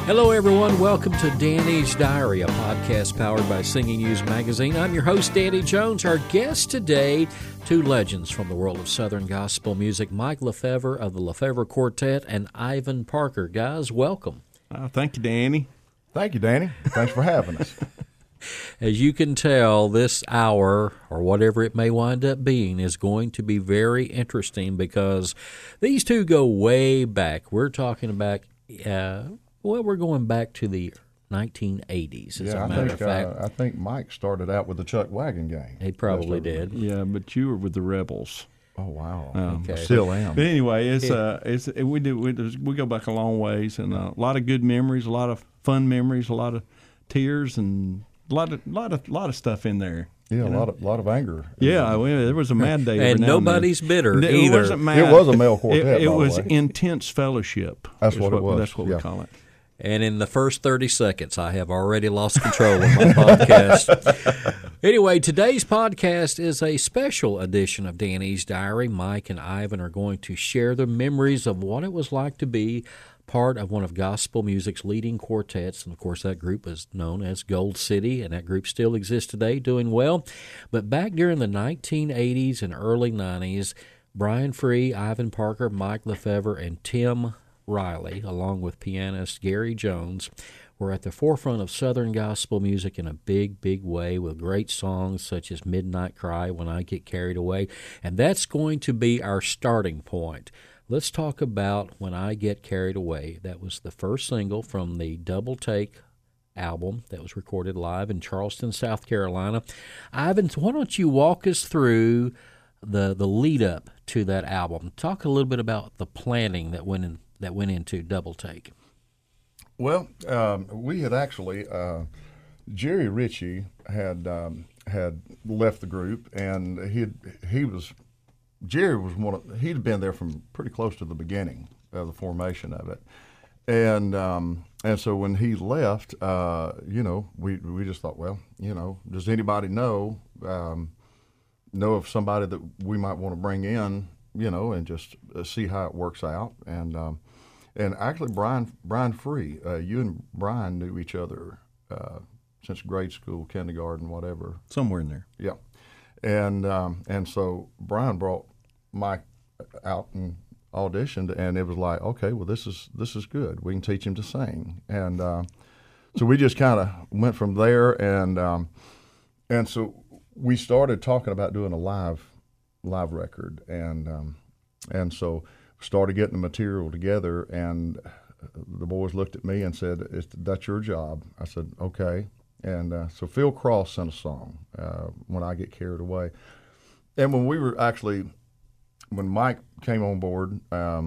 Hello, everyone. Welcome to Danny's Diary, a podcast powered by Singing News Magazine. I'm your host, Danny Jones. Our guest today, two legends from the world of Southern gospel music, Mike Lefevre of the Lefevre Quartet and Ivan Parker. Guys, welcome. Thank you, Danny. Thank you, Danny. Thanks for having us. As you can tell, this hour, or whatever it may wind up being, is going to be very interesting because these two go way back. We're talking about, we're going back to the 1980s, as a matter of fact. I think Mike started out with the Chuck Wagon Gang. He probably did. Yeah, but you were with the Rebels. Oh, wow. Okay. Still am. But anyway, we go back a long ways, and a lot of good memories, a lot of fun memories, a lot of tears, and a lot of stuff in there. Yeah, a lot of anger. Yeah, there was a mad day. And nobody's bitter either. It wasn't mad. It was a male quartet. It was intense fellowship. That's what it was. That's what we call it. And in the first 30 seconds, I have already lost control of my podcast. Anyway, today's podcast is a special edition of Danny's Diary. Mike and Ivan are going to share their memories of what it was like to be part of one of gospel music's leading quartets. And, of course, that group is known as Gold City, and that group still exists today, doing well. But back during the 1980s and early 90s, Brian Free, Ivan Parker, Mike Lefevre, and Tim Riley, along with pianist Gary Jones, were at the forefront of Southern gospel music in a big, big way with great songs such as Midnight Cry, When I Get Carried Away. And that's going to be our starting point. Let's talk about When I Get Carried Away. That was the first single from the Double Take album that was recorded live in Charleston, South Carolina. Ivan, why don't you walk us through the lead up to that album? Talk a little bit about the planning that went into Double Take. Well, we had actually Jerry Ritchie had left the group, and Jerry was he'd been there from pretty close to the beginning of the formation of it, and so when he left, we just thought, well, does anybody know of somebody that we might want to bring in, and just see how it works out. And actually, Brian Free, you and Brian knew each other since grade school, kindergarten, whatever. Somewhere in there. Yeah. And so Brian brought Mike out and auditioned, and it was like, okay, well, this is good. We can teach him to sing. And so we just kind of went from there, and so we started talking about doing a live record, and so started getting the material together, and the boys looked at me and said, that's your job. I said, okay. And so Phil Cross sent a song, When I Get Carried Away. And when Mike came on board,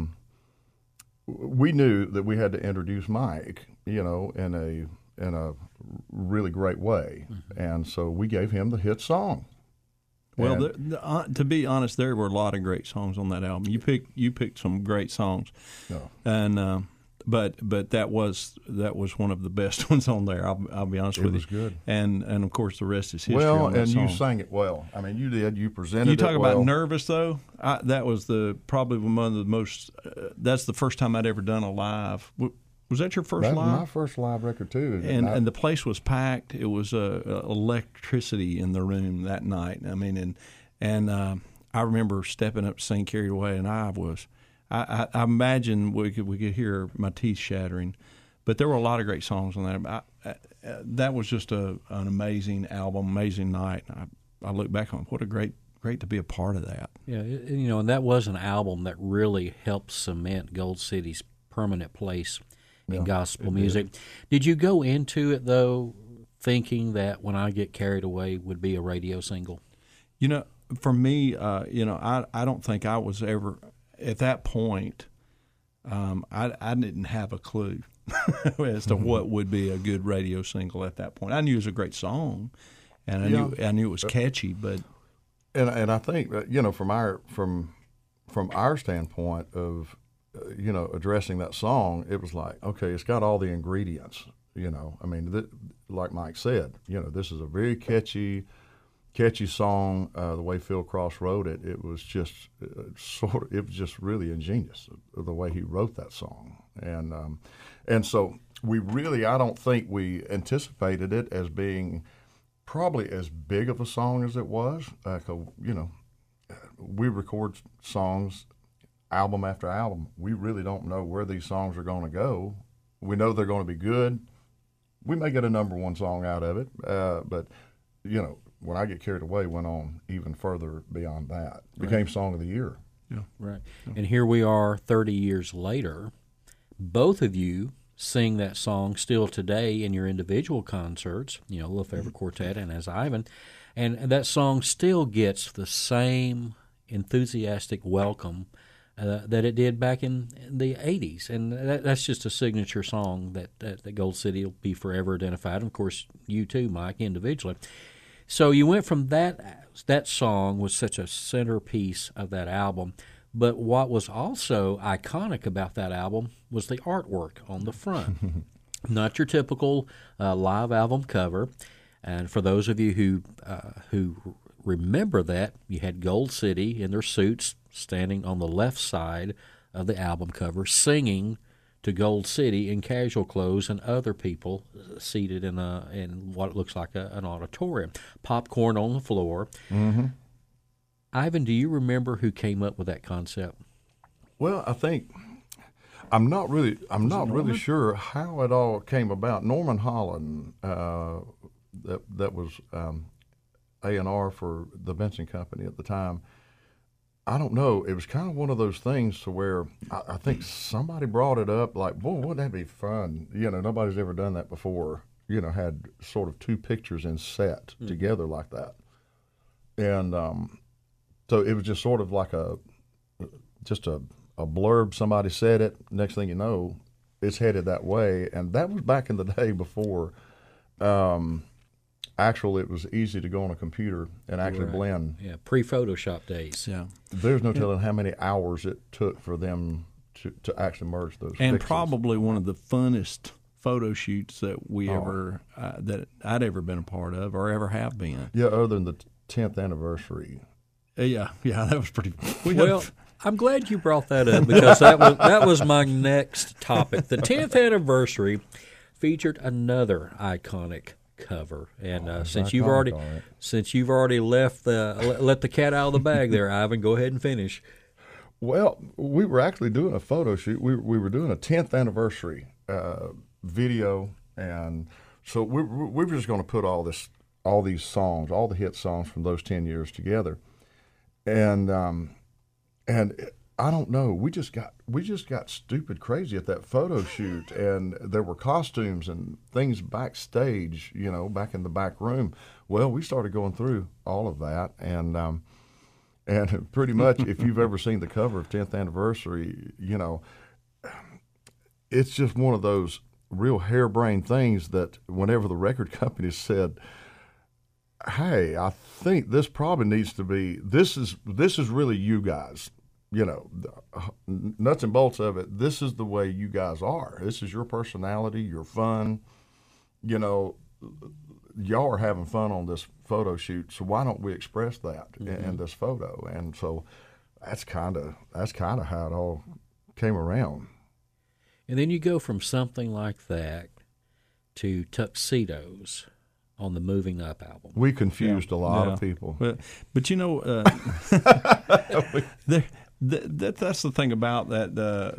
we knew that we had to introduce Mike, in a really great way. Mm-hmm. And so we gave him the hit song. Well, to be honest, there were a lot of great songs on that album. You picked some great songs, and but that was one of the best ones on there. I'll be honest with you. It was good, and of course the rest is history. Well, on that and song. you sang it well. I mean, you did. You presented. You talk it well. about nervous though. That was probably one of the most. That's the first time I'd ever done a live. Was that your first live? That was my first live record too. And the place was packed. It was electricity in the room that night. I mean, and I remember stepping up to sing "Carried Away," and I imagine we could hear my teeth shattering. But there were a lot of great songs on that. That was just an amazing album, amazing night. I look back on what a great to be a part of that. Yeah, and that was an album that really helped cement Gold City's permanent place in gospel music. Did you go into it, though, thinking that When I Get Carried Away would be a radio single? For me, I don't think I was ever, at that point, I didn't have a clue as to what would be a good radio single at that point. I knew it was a great song, and I knew it was catchy, but... And I think, from our standpoint of addressing that song, it was like, okay, it's got all the ingredients, I mean, like Mike said, this is a very catchy song. The way Phil Cross wrote it, it was just it was just really ingenious, the way he wrote that song. And so I don't think we anticipated it as being probably as big of a song as it was. 'Cause, you know, we record songs album after album. We really don't know where these songs are going to go. We know they're going to be good. We may get a number one song out of it, but, you know, when I Get Carried Away went on even further beyond that. Became Song of the Year. Yeah. Right. And here we are 30 years later. Both of you sing that song still today in your individual concerts, you know, Lefevre Quartet and as Ivan. And that song still gets the same enthusiastic welcome that it did back in the 80s. And that's just a signature song that Gold City will be forever identified. And, of course, you too, Mike, individually. So you went from that song was such a centerpiece of that album. But what was also iconic about that album was the artwork on the front. Not your typical live album cover. And for those of you who remember that, you had Gold City in their suits standing on the left side of the album cover singing to Gold City in casual clothes, and other people seated in what looks like an auditorium. Popcorn on the floor. Mm-hmm. Ivan, do you remember who came up with that concept? Well, I think I'm not really sure how it all came about. Norman Holland, that was A&R for the Benson Company at the time. I don't know. It was kind of one of those things to where I think somebody brought it up, like, boy, wouldn't that be fun? You know, nobody's ever done that before. You know, had sort of two pictures in set together like that, and so it was just sort of like a blurb. Somebody said it. Next thing you know, it's headed that way, and that was back in the day before. Actually, it was easy to go on a computer and actually blend. Yeah, pre-Photoshop days. Yeah. There's no telling how many hours it took for them to actually merge those And pixels. probably one of the funnest photo shoots that we that I'd ever been a part of or ever have been. Yeah, other than the 10th anniversary. Yeah, that was pretty. Well, I'm glad you brought that up because that was my next topic. The 10th anniversary featured another iconic cover, and since you've already let the cat out of the bag there, Ivan, go ahead and finish. Well, we were actually doing a photo shoot. We were doing a 10th anniversary video, and so we were just going to put all these songs, all the hit songs from those 10 years together, and I don't know. We just got stupid crazy at that photo shoot, and there were costumes and things backstage, you know, back in the back room. Well, we started going through all of that, and pretty much, if you've ever seen the cover of 10th Anniversary, you know, it's just one of those real harebrained things that whenever the record company said, "Hey, I think this probably needs to be this is really you guys." You know, the nuts and bolts of it, this is the way you guys are. This is your personality, your fun. You know, y'all are having fun on this photo shoot, so why don't we express that in this photo? And so that's kind of how it all came around. And then you go from something like that to Tuxedos on the Moving Up album. We confused a lot of people. But you know, that's the thing about that.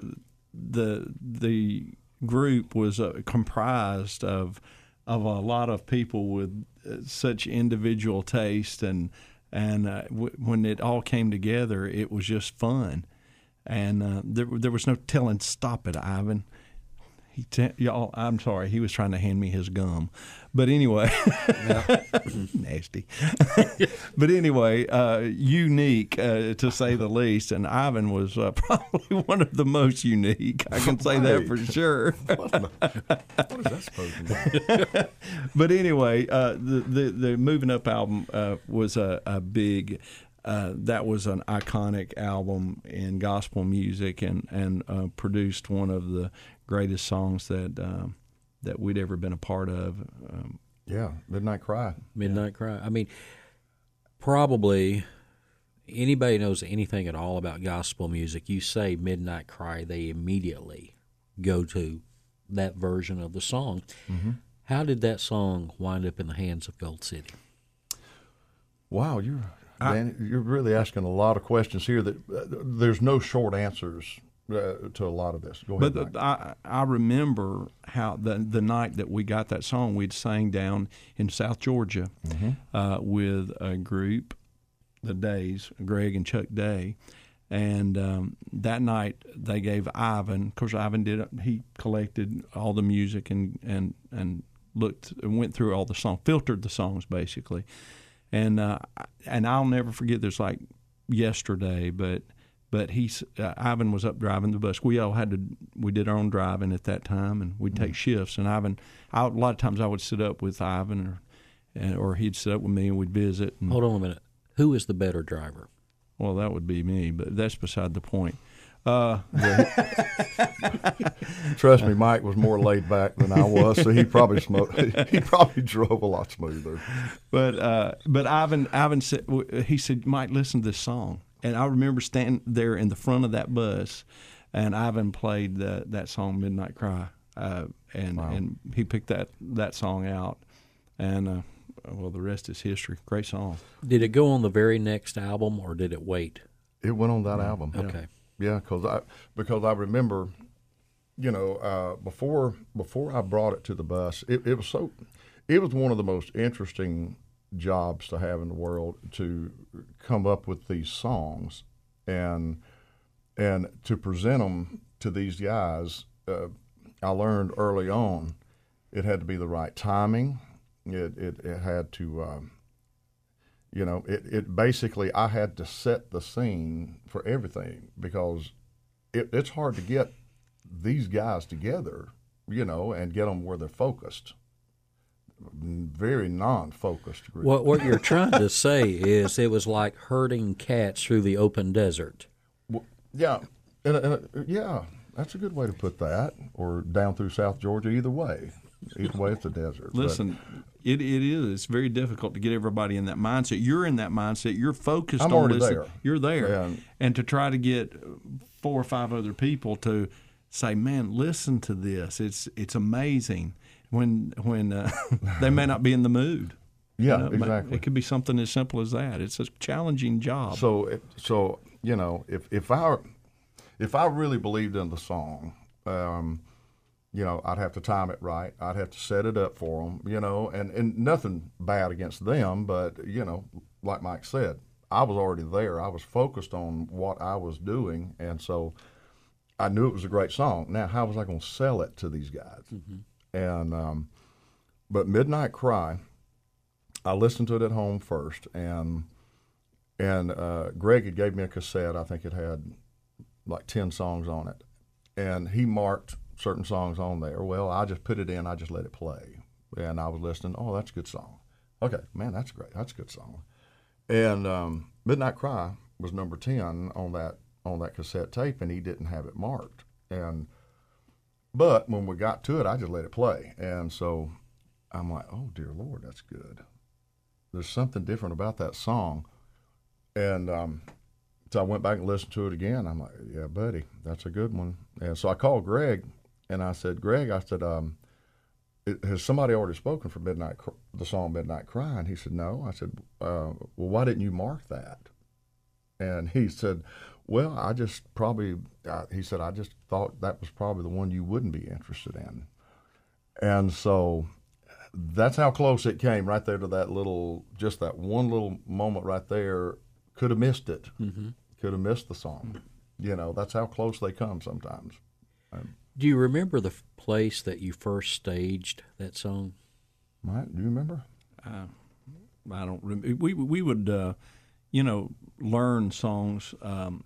The group was comprised of a lot of people with such individual taste, and when it all came together, it was just fun. And there was no telling, "Stop it, Ivan." Y'all, I'm sorry. He was trying to hand me his gum, but anyway, nasty. But anyway, unique to say the least. And Ivan was probably one of the most unique. I can say that for sure. What is that supposed to mean? But anyway, the Moving Up album was a big. That was an iconic album in gospel music, and produced one of the greatest songs that we'd ever been a part of. Midnight Cry. Midnight Cry. I mean, probably anybody knows anything at all about gospel music, you say Midnight Cry, they immediately go to that version of the song. Mm-hmm. How did that song wind up in the hands of Gold City? Wow, Danny, you're really asking a lot of questions here that there's no short answers to a lot of this. Go ahead, But Mike. I remember how the night that we got that song, we'd sang down in South Georgia with a group, the Days, Greg and Chuck Day, and that night they gave Ivan. Of course, Ivan did it. He collected all the music and looked and went through all the songs, filtered the songs basically, and I'll never forget this like yesterday, but Ivan was up driving the bus. We did our own driving at that time, and we'd take shifts. And Ivan, a lot of times I would sit up with Ivan, or he'd sit up with me, and we'd visit. And, Hold on a minute. Who is the better driver? well, that would be me, but that's beside the point. Trust me, Mike was more laid back than I was, so he probably drove a lot smoother. But Ivan said, he said, Mike, listen to this song. And I remember standing there in the front of that bus, and Ivan played that song, Midnight Cry, and he picked that song out, and well, the rest is history. Great song. Did it go on the very next album, or did it wait? It went on that album. Okay. Yeah, because I remember, before I brought it to the bus, it was one of the most interesting jobs to have in the world, to come up with these songs and to present them to these guys. I learned early on it had to be the right timing. It had to, it basically, I had to set the scene for everything, because it's hard to get these guys together, and get them where they're focused. Very non-focused group. What you're trying to say is it was like herding cats through the open desert. Well, yeah, yeah, that's a good way to put that. Or down through South Georgia. Either way, it's a desert. Listen, it is. It's very difficult to get everybody in that mindset. You're in that mindset. You're focused I'm on already listening. there. You're there, Yeah. and to try to get 4 or 5 other people to say, "Man, listen to this. It's amazing." When they may not be in the mood. Yeah, exactly. It could be something as simple as that. It's a challenging job. So if I really believed in the song, I'd have to time it right. I'd have to set it up for them, and nothing bad against them, but like Mike said, I was already there. I was focused on what I was doing, and so I knew it was a great song. Now, how was I going to sell it to these guys? Mm-hmm. And but Midnight Cry, I listened to it at home first, and Greg had gave me a cassette. I think it had like 10 songs on it, and he marked certain songs on there. Well, I just put it in. I just let it play, and I was listening. Oh, that's a good song. Okay, man, that's great. That's a good song. And Midnight Cry was number 10 on that cassette tape, and he didn't have it marked. But when we got to it, I just let it play. And so I'm like, oh, dear Lord, that's good. There's something different about that song. And so I went back and listened to it again. I'm like, yeah, buddy, that's a good one. And so I called Greg, and I said, Greg, has somebody already spoken for the song Midnight Cry? And he said, no. I said, well, why didn't you mark that? And he said, well, I just thought that was probably the one you wouldn't be interested in. And so that's how close it came right there to just that one little moment right there. Could have missed it. Mm-hmm. Could have missed the song. That's how close they come sometimes. Do you remember the place that you first staged that song? Mike, do you remember? I don't remember. We would, learn songs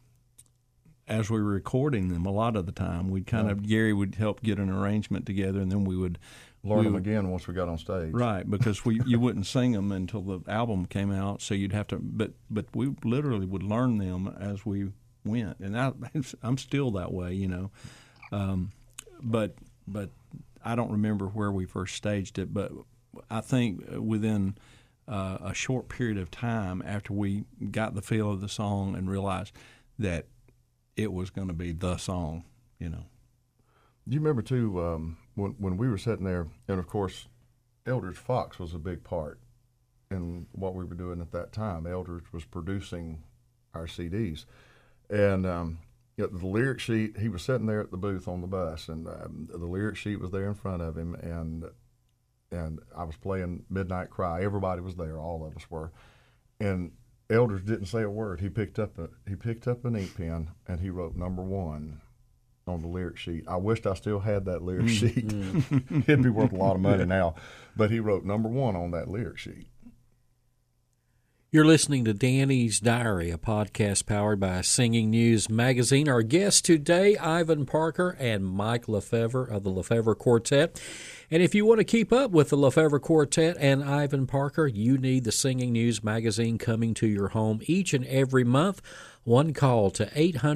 as we were recording them. A lot of the time, Gary would help get an arrangement together, and then we would learn them again once we got on stage. Right, because you wouldn't sing them until the album came out, so you'd have to. But we literally would learn them as we went, and I'm still that way, But I don't remember where we first staged it. But I think within a short period of time after we got the feel of the song and realized that it was going to be the song, you remember too when we were sitting there, and of course, Eldridge Fox was a big part in what we were doing at that time. Eldridge was producing our CDs, and the lyric sheet. He was sitting there at the booth on the bus, and the lyric sheet was there in front of him, and I was playing Midnight Cry. Everybody was there, all of us were, and Eldridge didn't say a word. He picked up an ink pen and he wrote number 1 on the lyric sheet. I wished I still had that lyric sheet. It'd be worth a lot of money now, but he wrote number 1 on that lyric sheet. You're listening to Danny's Diary, a podcast powered by Singing News Magazine. Our guests today, Ivan Parker and Mike Lefevre of the Lefevre Quartet. And if you want to keep up with the Lefevre Quartet and Ivan Parker, you need the Singing News Magazine coming to your home each and every month. One call to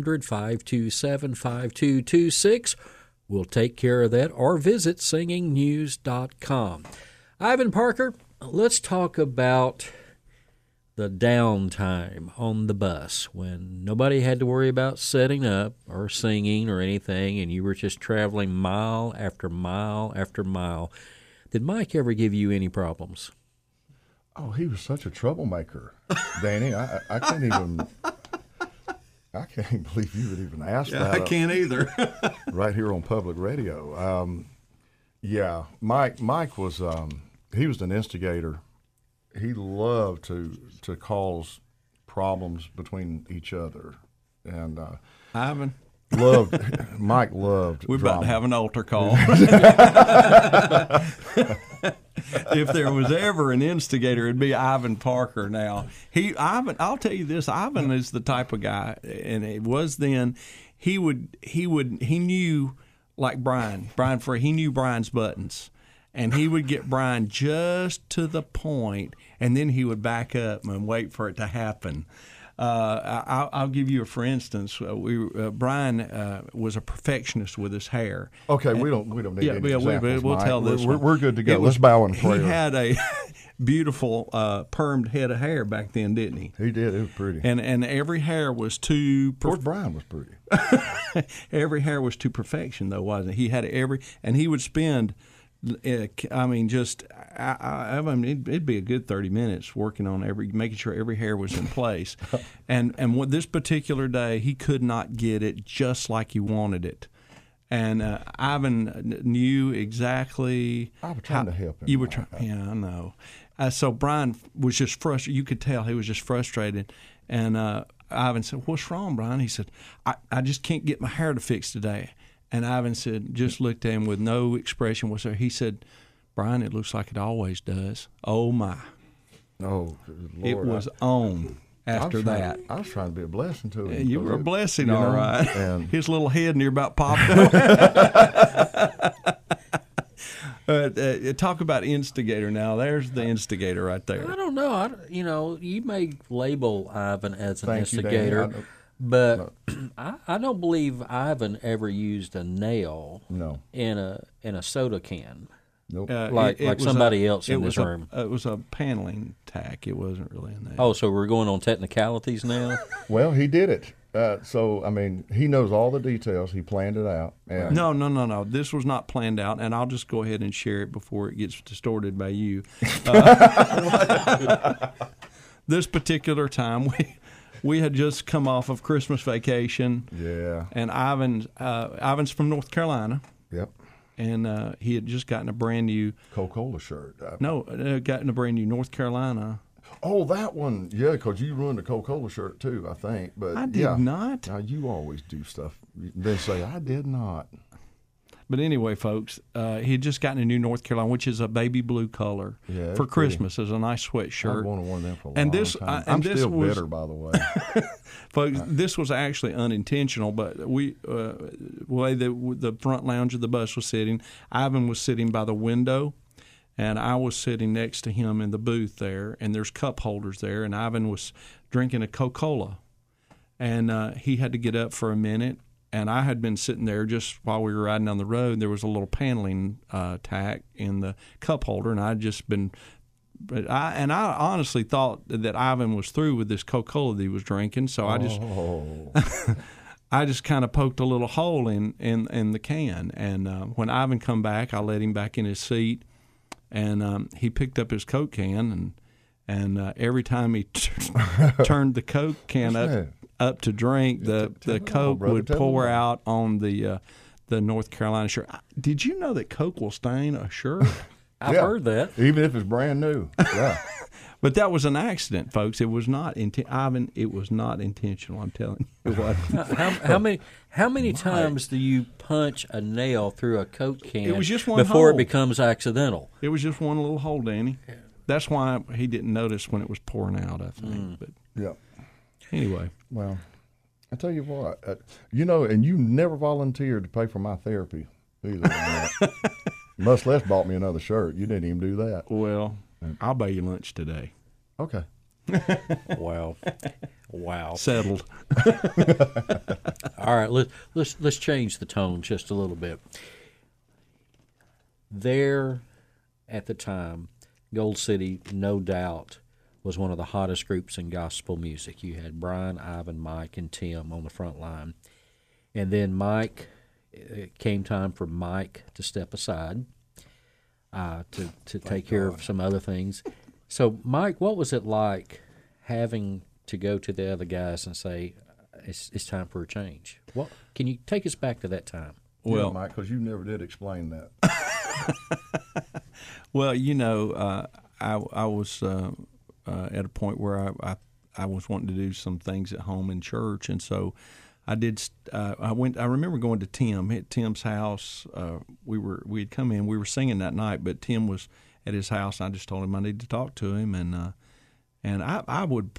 800-527-5226. We'll take care of that, or visit singingnews.com. Ivan Parker, let's talk about the downtime on the bus when nobody had to worry about setting up or singing or anything, and you were just traveling mile after mile after mile. Did Mike ever give you any problems? Oh, he was such a troublemaker, Danny. I can't even believe you would even ask that. I can't either. Right here on public radio. Mike was he was an instigator. He loved to cause problems between each other, and Ivan, Mike loved. We're drama. about to have an altar call. If there was ever an instigator, it'd be Ivan Parker. Now, I'll tell you this: Ivan is the type of guy, and it was then. He knew, like Brian Frey. He knew Brian's buttons. And he would get Brian just to the point, and then he would back up and wait for it to happen. I'll give you for instance. Brian was a perfectionist with his hair. Okay, we don't need any examples, we'll Mike. tell this. We're good to go. Let's bow in prayer. He had a beautiful permed head of hair back then, didn't he? He did. It was pretty. And every hair was to. Of course, Brian was pretty. Every hair was to perfection, though, wasn't it? He had and he would spend. I mean, it'd be a good 30 minutes working on making sure every hair was in place. and this particular day, he could not get it just like he wanted it. And Ivan knew exactly. I was trying to help him. You were trying. Yeah, I know. So Brian was just frustrated. You could tell he was just frustrated. And Ivan said, "What's wrong, Brian?" He said, I just can't get my hair to fix today. And Ivan just looked at him with no expression whatsoever. He said, "Brian, it looks like it always does." Oh, my. Oh, Lord. It was on after that. I was trying to be a blessing to him. You were a blessing, all right. And his little head near about popped up. Talk about instigator now. There's the instigator right there. I don't know. You may label Ivan as an Thank you, instigator. Danny. But I don't believe Ivan ever used a nail in a soda can. Nope. Like somebody else in this room. It was a paneling tack. It wasn't really a nail. Oh, so we're going on technicalities now? Well, he did it. So, I mean, he knows all the details. He planned it out. And No. This was not planned out, and I'll just go ahead and share it before it gets distorted by you. This particular time, we had just come off of Christmas vacation. Yeah. And Ivan's from North Carolina. Yep. And he had just gotten a brand new Coca-Cola shirt. Gotten a brand new North Carolina. Oh, that one. Yeah, because you ruined the Coca-Cola shirt too, I think. But I did not. Now, you always do stuff. Then say, I did not. But anyway, folks, he had just gotten a new North Carolina, which is a baby blue color for Christmas. It's a nice sweatshirt. I've wanted one of them for a and long this, time. I'm still bitter, by the way. Folks, this was actually unintentional, but the way the front lounge of the bus was sitting, Ivan was sitting by the window, and I was sitting next to him in the booth there, and there's cup holders there, and Ivan was drinking a Coca-Cola, and he had to get up for a minute. And I had been sitting there just while we were riding down the road. There was a little paneling tack in the cup holder, and I'd just been. I honestly thought that Ivan was through with this Coca-Cola that he was drinking, so I just kind of poked a little hole in the can. And when Ivan come back, I let him back in his seat, and he picked up his Coke can, and every time he turned the Coke can up to drink, the Coke would pour out on the North Carolina shirt. Did you know that Coke will stain a shirt? I've heard that. Even if it's brand new. Yeah. But that was an accident, folks. It was not Ivan. It was not intentional. I'm telling you. It wasn't. How many times do you punch a nail through a Coke can It was just one before hole. it becomes accidental? It was just one little hole, Danny. Yeah. That's why he didn't notice when it was pouring out, I think. But Yeah. anyway. Well, I tell you what, and you never volunteered to pay for my therapy either. Much less bought me another shirt. You didn't even do that. Well, I'll buy you lunch today. Okay. Wow. Settled. All right, let's change the tone just a little bit. There, at the time, Gold City, no doubt, was one of the hottest groups in gospel music. You had Brian, Ivan, Mike, and Tim on the front line. And then it came time for Mike to step aside to take care of some other things. So, Mike, what was it like having to go to the other guys and say, it's time for a change? What can you take us back to that time? Well, Mike, because you never did explain that. Well, I was at a point where I was wanting to do some things at home in church, and so I did. I remember going to Tim at Tim's house. We had come in. We were singing that night, but Tim was at his house. And I just told him I needed to talk to him, and I would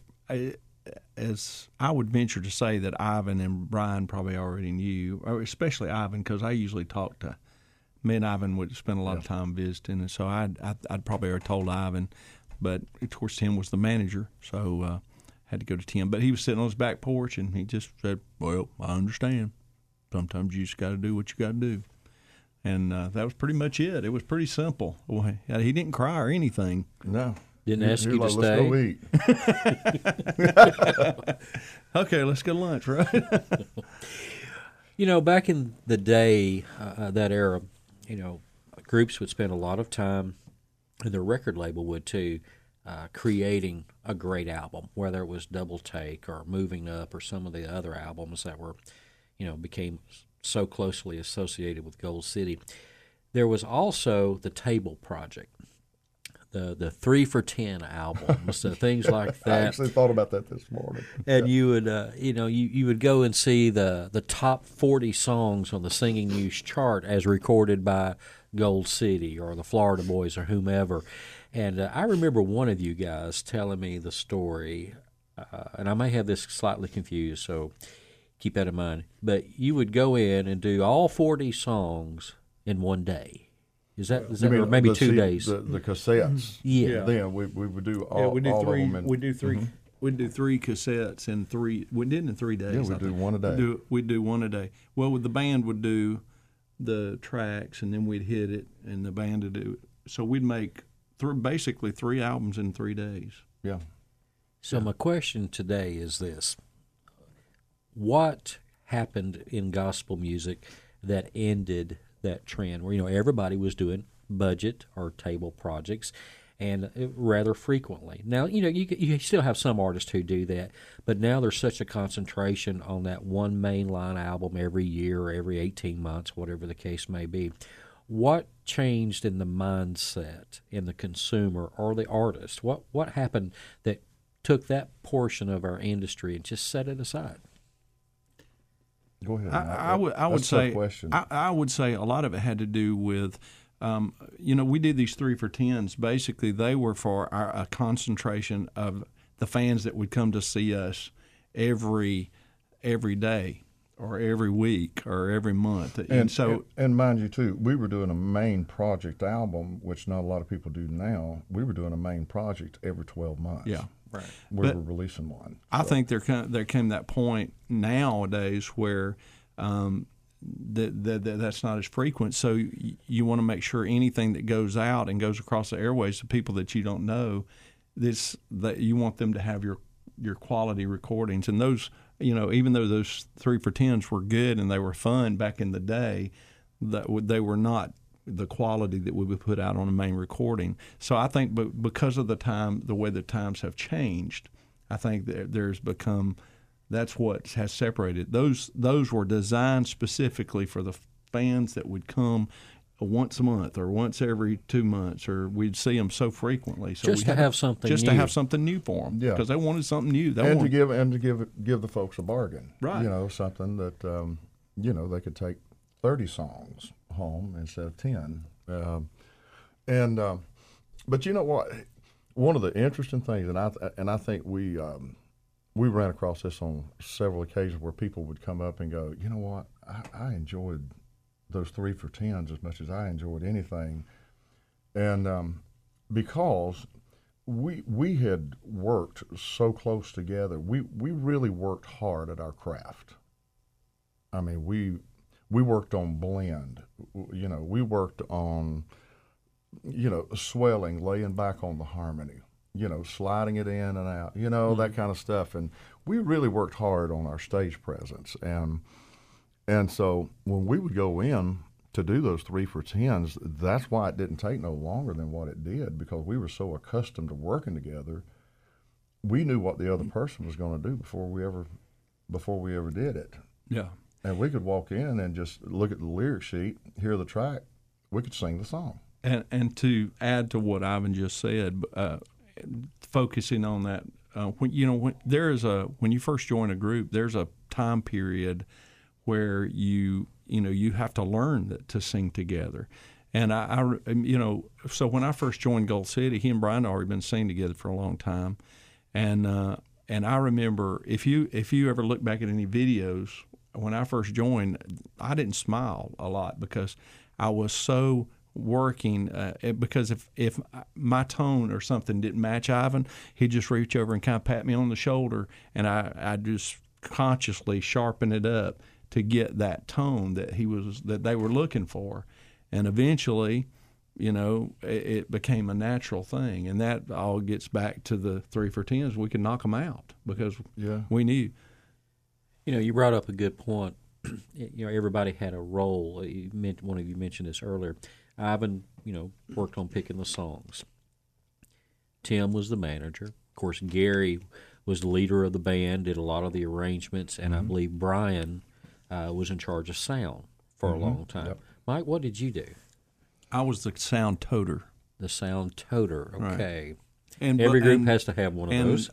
venture to say that Ivan and Brian probably already knew, or especially Ivan, because I usually talk to. Me and Ivan would spend a lot of time visiting, and so I'd probably already told Ivan, but of course Tim was the manager, so had to go to Tim. But he was sitting on his back porch, and he just said, "Well, I understand. Sometimes you just got to do what you got to do," and that was pretty much it. It was pretty simple. Well, he didn't cry or anything. No, didn't ask you to stay. Let's go eat. Okay, let's go to lunch, right? Back in the day, that era. Groups would spend a lot of time, and their record label would too, creating a great album, whether it was Double Take or Moving Up or some of the other albums that were, became so closely associated with Gold City. There was also the Table Project, the 3 for $10 albums, things like that. I actually thought about that this morning. And you would, you would go and see the top 40 songs on the Singing News chart as recorded by Gold City or the Florida Boys or whomever. And I remember one of you guys telling me the story, and I may have this slightly confused, so keep that in mind. But you would go in and do all 40 songs in one day. Is that or maybe 2 days? The cassettes. Yeah. Then we would do all of them. We'd do three. We'd do 3 cassettes in 3. We did in 3 days. Yeah, we'd do one a day. We'd do one a day. Well, the band would do the tracks, and then we'd hit it, and the band would do it. So we'd make basically 3 albums in 3 days. Yeah. So my question today is this: what happened in gospel music that ended that trend where everybody was doing budget or table projects, and rather frequently? Now you still have some artists who do that, but now there's such a concentration on that one mainline album every year or every 18 months, whatever the case may be. What changed in the mindset in the consumer or the artist? What happened that took that portion of our industry and just set it aside? Go ahead. I would say I would say a lot of it had to do with, we did these 3 for $10s. Basically, they were for a concentration of the fans that would come to see us every day or every week or every month. And mind you, too, we were doing a main project album, which not a lot of people do now. We were doing a main project every 12 months. Yeah. Right. We were releasing one. I think there came that point nowadays where that's not as frequent. So you want to make sure anything that goes out and goes across the airways to people that you don't know, that you want them to have your quality recordings. And those even though those 3 for $10s were good and they were fun back in the day, they were not the quality that we would put out on a main recording. So I think because of the way the times have changed, I think that's what has separated. Those were designed specifically for the fans that would come once a month or once every 2 months, or we'd see them so frequently. So to have something new for them, yeah, because they wanted something new. To give the folks a bargain, right? Something that they could take 30 songs home instead of 10. But you know what? One of the interesting things, and I think we ran across this on several occasions where people would come up and go, you know what? I enjoyed those 3 for $10s as much as I enjoyed anything, and because we had worked so close together, we really worked hard at our craft. I mean, we worked on blend, we worked on, swelling, laying back on the harmony, sliding it in and out, that kind of stuff. And we really worked hard on our stage presence. And so when we would go in to do those 3 for $10s, that's why it didn't take no longer than what it did, because we were so accustomed to working together. We knew what the other person was going to do before we ever did it. Yeah. And we could walk in and just look at the lyric sheet, hear the track, we could sing the song. And to add to what Ivan just said, focusing on that, when you first join a group, there's a time period where you have to learn to sing together. And so when I first joined Gold City, he and Brian had already been singing together for a long time, and I remember if you ever look back at any videos. When I first joined, I didn't smile a lot because I was so working. Because if my tone or something didn't match Ivan, he'd just reach over and kind of pat me on the shoulder, and I just consciously sharpen it up to get that tone that they were looking for, and eventually, it became a natural thing, and that all gets back to the 3 for $10s. We could knock them out because we knew. You brought up a good point. Everybody had a role. One of you mentioned this earlier. Ivan, worked on picking the songs. Tim was the manager. Of course, Gary was the leader of the band, did a lot of the arrangements, and I believe Brian was in charge of sound for a long time. Yep. Mike, what did you do? I was the sound toter. The sound toter, okay. Right. And every group has to have one of those.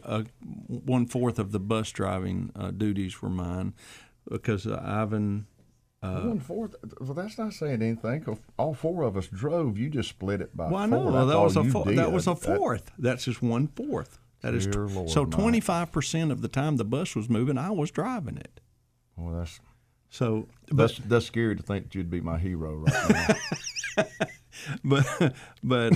1/4 of the bus driving duties were mine because Ivan. 1/4. Well, that's not saying anything. All 4 of us drove. You just split it by 4. Well, I know that was a 4th. That's just 1/4. That is Lord, so. 25% of the time the bus was moving, I was driving it. Well, that's so. That's scary to think that you'd be my hero right now. but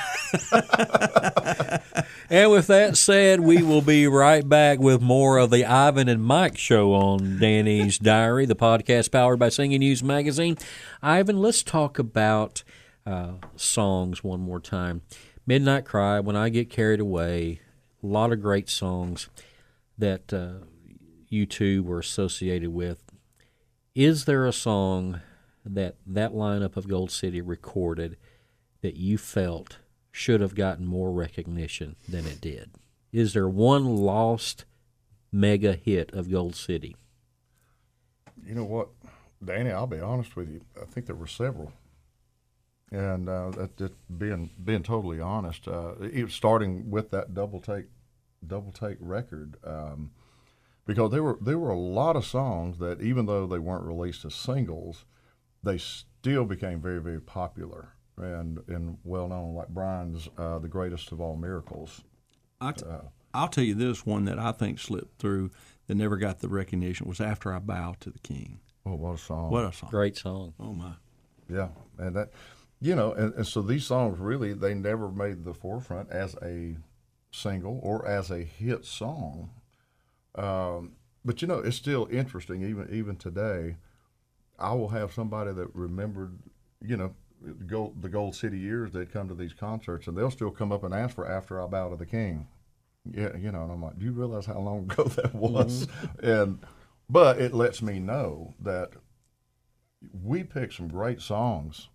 And with that said, we will be right back with more of the Ivan and Mike show on Danny's Diary, the podcast powered by Singing News Magazine. Ivan, let's talk about songs one more time. Midnight Cry, When I Get Carried Away, a lot of great songs that you two were associated with. Is there a song that lineup of Gold City recorded that you felt should have gotten more recognition than it did? Is there one lost mega hit of Gold City? You know what, Danny, I'll be honest with you. I think there were several. And just being totally honest, starting with that double take record, because there were a lot of songs that, even though they weren't released as singles, they still became very, very popular and well known, like Brian's "The Greatest of All Miracles." I'll tell you this one that I think slipped through that never got the recognition was "After I Bow to the King." Oh, what a song! What a song! Great song. Oh my! Yeah, and that, and so these songs really, they never made the forefront as a single or as a hit song. But it's still interesting. Even today, I will have somebody that remembered, the Gold City years. They'd come to these concerts, and they'll still come up and ask for "After I Bow to the King," Yeah, and I'm like, do you realize how long ago that was? But it lets me know that we picked some great songs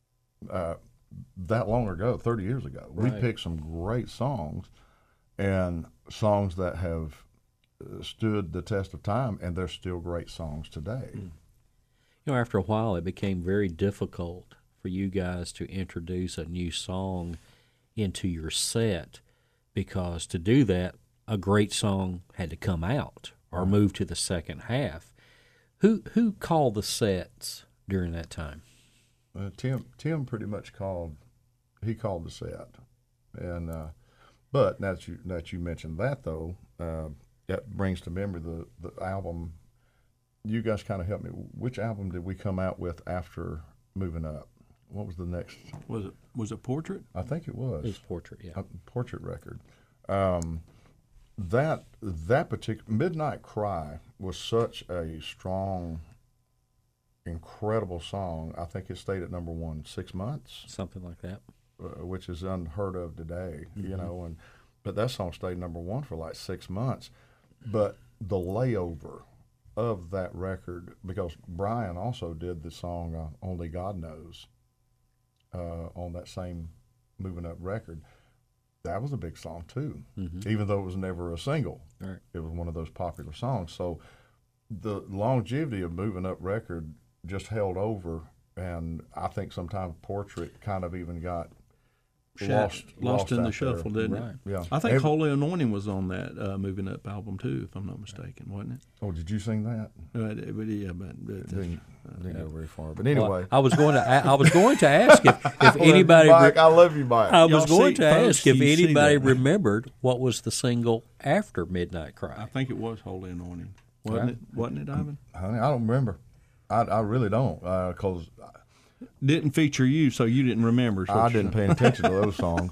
that long ago, 30 years ago. Right. We picked some great songs and songs that have stood the test of time, and they're still great songs today. After a while, it became very difficult for you guys to introduce a new song into your set, because to do that, a great song had to come out or move to the second half. Who called the sets during that time? Tim pretty much called the set, and but now that you mentioned that, though, that brings to memory the album. You guys kind of helped me. Which album did we come out with after Moving Up? What was the next? Was it Portrait? I think it was. It was Portrait, yeah. Portrait record. That particular Midnight Cry was such a strong, incredible song. I think it stayed at number 1 6 months, Something like that. which is unheard of today. But that song stayed number 1 for like 6 months. But the layover of that record, because Brian also did the song Only God Knows on that same Moving Up record. That was a big song too, even though it was never a single. Right. It was one of those popular songs. So the longevity of Moving Up record just held over, and I think sometimes Portrait kind of even got lost in the out shuffle, there. didn't Right. it? Yeah. I think Holy Anointing was on that Moving Up album too, if I'm not mistaken, wasn't it? Oh, did you sing that? But Didn't go very far. But anyway, Well, I was going to ask if anybody. Mike, I love you, Mike. I was Y'all going see- to folks, ask if you see anybody that. remembered what was the single after Midnight I Cry. think it was Holy Anointing, wasn't it? Wasn't it, Ivan? Honey, I don't remember. I really don't, because Didn't feature you, so you didn't remember. is what I you're didn't saying. pay attention to those songs.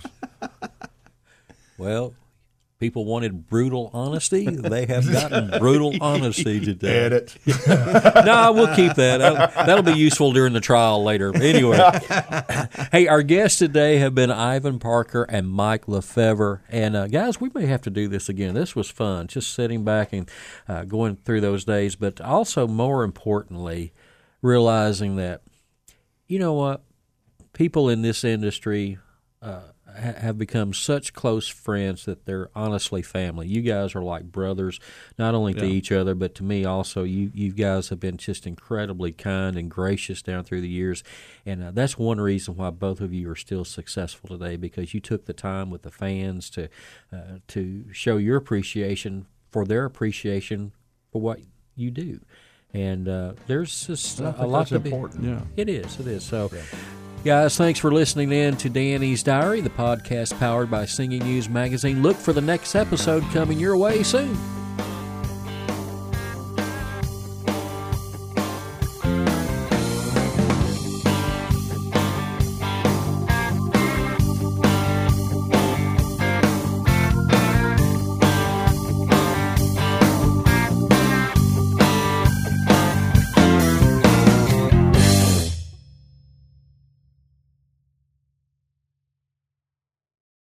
Well, people wanted brutal honesty. They have gotten brutal honesty today. Edit. No, we'll keep that. That'll be useful during the trial later. Anyway, hey, our guests today have been Ivan Parker and Mike Lefevre. And guys, we may have to do this again. This was fun, just sitting back and going through those days. But also, more importantly, realizing that, you know what, people in this industry have become such close friends that they're honestly family. You guys are like brothers, not only to each other, but to me also. You guys have been just incredibly kind and gracious down through the years, and that's one reason why both of you are still successful today, because you took the time with the fans to show your appreciation for their appreciation for what you do. And there's just a lot to be. Important. Yeah. It is. So, guys, thanks for listening in to Danny's Diary, the podcast powered by Singing News Magazine. Look for the next episode coming your way soon.